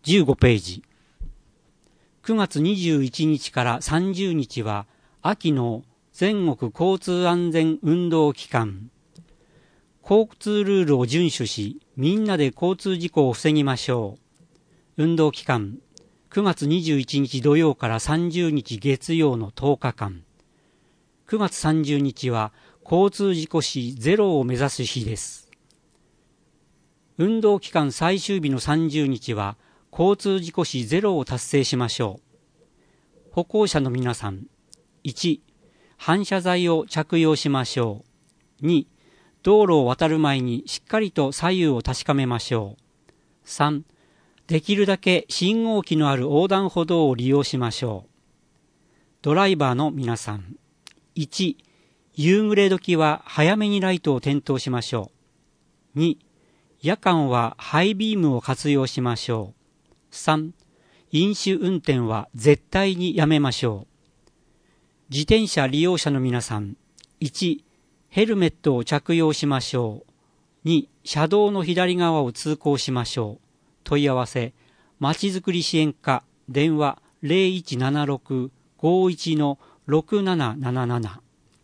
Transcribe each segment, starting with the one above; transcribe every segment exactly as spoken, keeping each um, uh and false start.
じゅうごページ。くがつにじゅういちにちからさんじゅうにちは秋の全国交通安全運動期間。交通ルールを遵守し、みんなで交通事故を防ぎましょう。運動期間、くがつにじゅういちにち土曜からさんじゅうにち月曜のとおかかん。くがつさんじゅうにちは交通事故死ゼロを目指す日です。運動期間最終日のさんじゅうにちは交通事故死ゼロを達成しましょう。歩行者の皆さん、いち、反射材を着用しましょう。に、道路を渡る前にしっかりと左右を確かめましょう。さん、できるだけ信号機のある横断歩道を利用しましょう。ドライバーの皆さん、いち、夕暮れ時は早めにライトを点灯しましょう。に、夜間はハイビームを活用しましょう。さん、飲酒運転は絶対にやめましょう。自転車利用者の皆さん、いち、ヘルメットを着用しましょう。に、車道の左側を通行しましょう。問い合わせ、まちづくり支援課、電話 ゼロいちななろく ごいち ろくなななななな。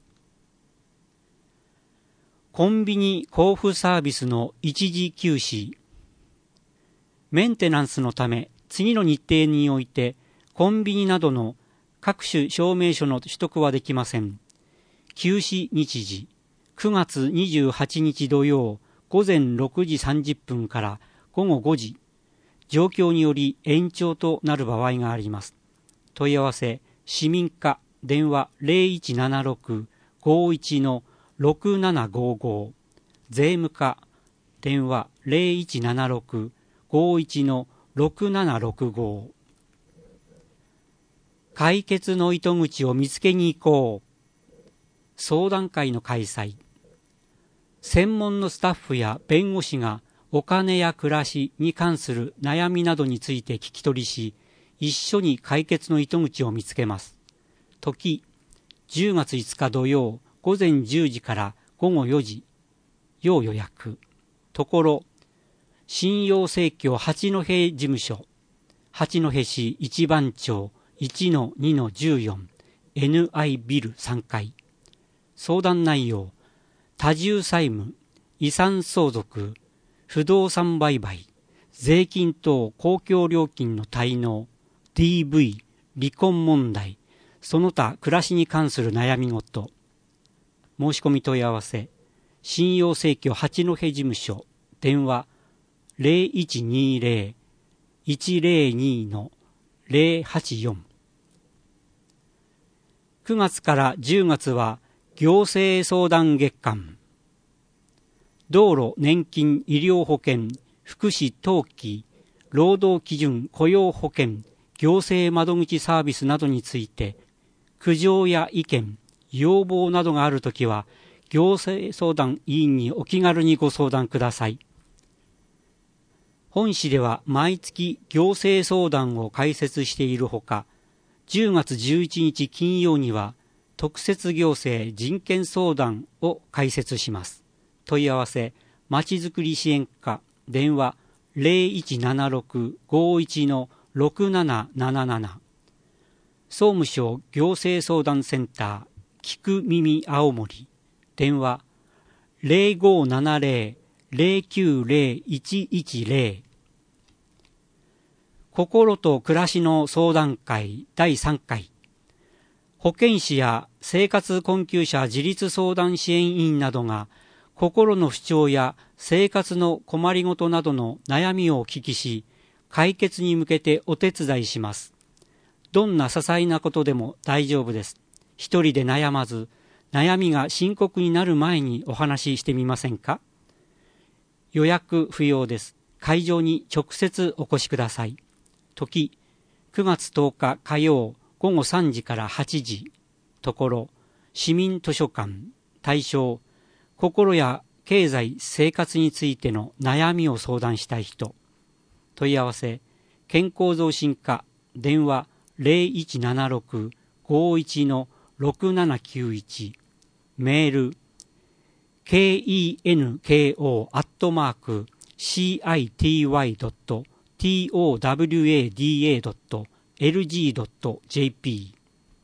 コンビニ交付サービスの一時休止。メンテナンスのため、次の日程において、コンビニなどの各種証明書の取得はできません。休止日時、くがつにじゅうはちにち土曜、ごぜんろくじさんじゅっぷんからごごごじ、状況により延長となる場合があります。問い合わせ、市民課、電話 ゼロいちななろく ごいち ろくななごご、税務課、電話 ゼロいちななろく ごいち ろくななろくご。解決の糸口を見つけに行こう。相談会の開催。専門のスタッフや弁護士がお金や暮らしに関する悩みなどについて聞き取りし、一緒に解決の糸口を見つけます。時、じゅうがついつか土曜、ごぜんじゅうじからごごよじ、要予約。ところ、信用生協八戸事務所、八戸市一番町 いちのにのじゅうよん、エヌアイ ビルさんかい。相談内容、多重債務、遺産相続、不動産売買、税金等公共料金の滞納、ディーブイ、離婚問題、その他暮らしに関する悩み事。申し込み問い合わせ、信用生協八戸事務所、電話 ゼロいちにゼロ いちゼロに ゼロはちよん。くがつからじゅうがつは行政相談月間。道路、年金、医療保険、福祉、登記、労働基準、雇用保険、行政窓口サービスなどについて、苦情や意見、要望などがあるときは、行政相談委員にお気軽にご相談ください。本市では毎月行政相談を開設しているほか、じゅうがつじゅういちにち金曜には特設行政人権相談を開設します。問い合わせ、まちづくり支援課、電話 ゼロいちななろく ごいち ろくなななななな。総務省行政相談センター、聞く耳青森、電話 ゼロごななゼロ ゼロきゅうゼロ いちいちゼロ。心と暮らしの相談会だいさんかい。保健師や生活困窮者自立相談支援員などが心の不調や生活の困りごとなどの悩みをお聞きし、解決に向けてお手伝いします。どんな些細なことでも大丈夫です。一人で悩まず、悩みが深刻になる前にお話ししてみませんか？予約不要です。会場に直接お越しください。時、くがつとおか火曜ごごさんじからはちじ。ところ、市民図書館。対象、心や経済生活についての悩みを相談したい人。問い合わせ、健康増進課、電話 ゼロいちななろく ごいち ろくななきゅういち。メール、ケンコ アットマーク シーアイティーワイ ドット テトワダードットエルジードットジェーピー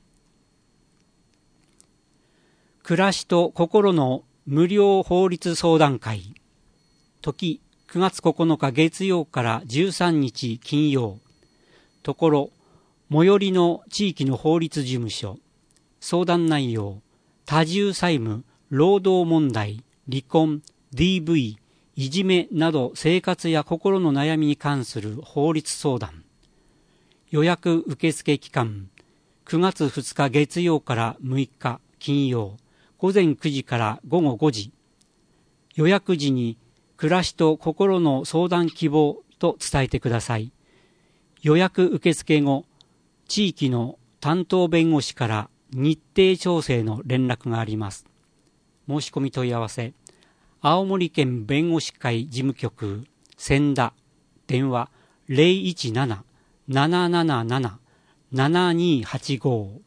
暮らしと心の無料法律相談会。時くがつここのか月曜からじゅうさんにち金曜。ところ最寄りの地域の法律事務所。相談内容、多重債務、労働問題、離婚、ディーブイ、いじめなど生活や心の悩みに関する法律相談。予約受付期間、くがつふつか月曜からむいか金曜、ごぜんくじからごごごじ。予約時に暮らしと心の相談希望と伝えてください。予約受付後、地域の担当弁護士から日程調整の連絡があります。申し込み問い合わせ、青森県弁護士会事務局千田、電話 ゼロいちなな ななななな ななにはちご。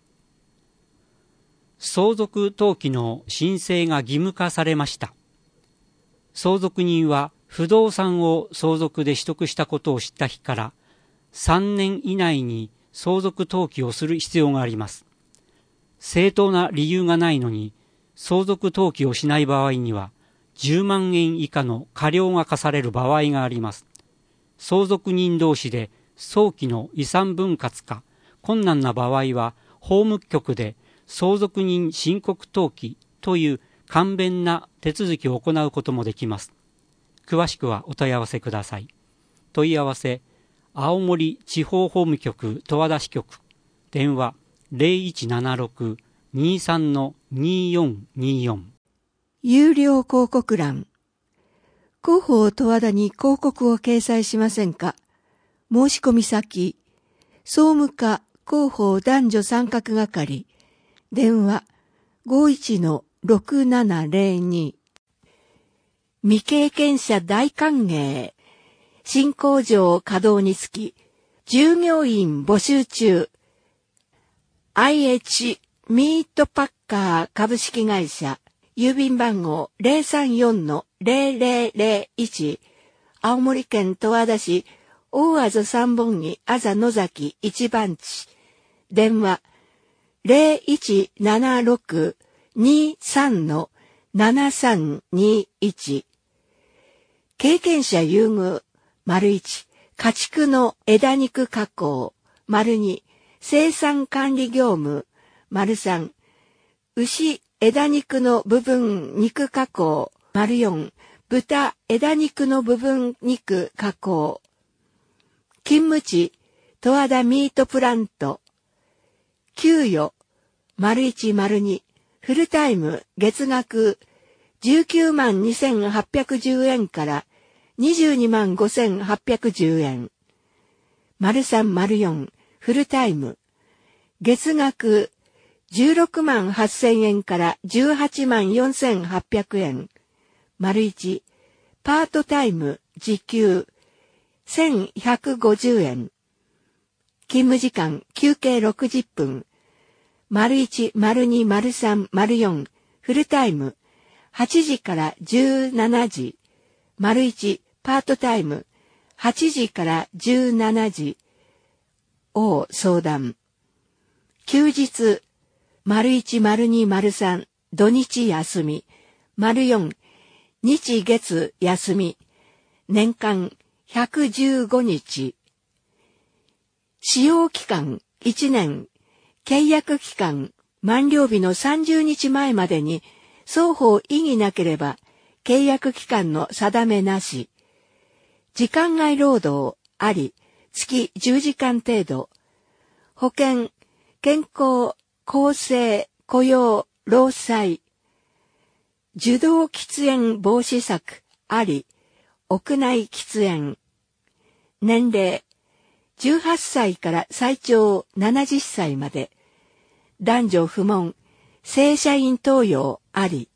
相続登記の申請が義務化されました。相続人は不動産を相続で取得したことを知った日からさんねん以内に相続登記をする必要があります。正当な理由がないのに相続登記をしない場合にはじゅうまんえん以下の過料が課される場合があります。相続人同士で早期の遺産分割か困難な場合は法務局で相続人申告登記という簡便な手続きを行うこともできます。詳しくはお問い合わせください。問い合わせ、青森地方法務局十和田支局、電話 ゼロいちななろく にさん によんによん。 有料広告欄。広報十和田に広告を掲載しませんか？申し込み先、総務課広報男女参画係、電話 ごいちのろくななゼロに。未経験者大歓迎。新工場稼働につき、従業員募集中。アイエイチ ミートパッカー株式会社、郵便番号 ゼロさんよんのゼロゼロゼロいち、青森県十和田市大あざ三本木あざ野崎一番地、電話ゼロいちななろく にさんのななさんにいち。経験者優遇、丸一、家畜の枝肉加工、丸二、生産管理業務、丸三、牛枝肉の部分肉加工、丸四、豚枝肉の部分肉加工。勤務地、十和田ミートプラント。給与、丸一丸二、フルタイム月額じゅうきゅうまんにせんはっぴゃくじゅうえんからにじゅうにまんごせんはっぴゃくじゅうえん。丸三丸四、フルタイム。月額じゅうろくまんはっせんえんからじゅうはちまんよんせんはっぴゃくえん。丸一、パートタイム時給せんひゃくごじゅうえん。勤務時間休憩ろくじゅっぷん。丸一、丸二、丸三、丸四、フルタイムはちじからじゅうしちじ。丸一、パートタイムはちじからじゅうしちじを相談。休日、丸一、丸二、丸三、土日休み、丸四、日月休み、年間ひゃくじゅうごにち。使用期間いちねん、契約期間満了日のさんじゅうにちまえまでに双方異議なければ契約期間の定めなし。時間外労働あり、月じゅうじかん程度。保険、健康、厚生、雇用、労災。受動喫煙防止策あり、屋内喫煙。年齢、じゅうはっさいから最長ななじゅっさいまで。男女不問、正社員登用あり。